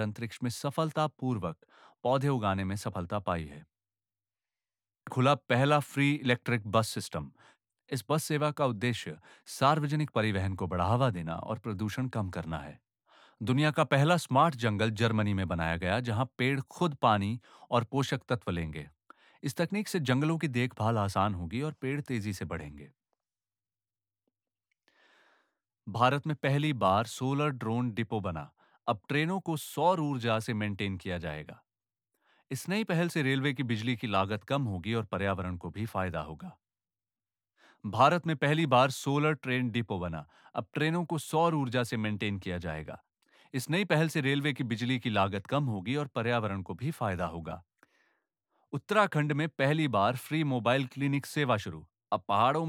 अंतरिक्ष में सफलतापूर्वक पौधे उगाने में सफलता पाई है। खुला पहला फ्री इलेक्ट्रिक बस सिस्टम। इस बस सेवा का उद्देश्य सार्वजनिक परिवहन को बढ़ावा देना और प्रदूषण कम करना है। दुनिया का पहला स्मार्ट जंगल जर्मनी में बनाया गया, जहां पेड़ खुद पानी और पोषक तत्व लेंगे। इस तकनीक से जंगलों की देखभाल आसान होगी और पेड़ तेजी से बढ़ेंगे। भारत में पहली बार सोलर ड्रोन डिपो बना। अब ट्रेनों को सौर ऊर्जा से मेंटेन किया जाएगा। इस नई पहल से रेलवे की बिजली की लागत कम होगी और पर्यावरण को भी फायदा होगा। भारत में पहली बार सोलर ट्रेन डिपो बना। अब ट्रेनों को सौर ऊर्जा से मेंटेन किया जाएगा। इस नई पहल से रेलवे की बिजली की लागत कम होगी और पर्यावरण को भी फायदा होगा। उत्तराखंड में पहली बार फ्री मोबाइल क्लिनिक सेवा शुरू। अब पहाड़ों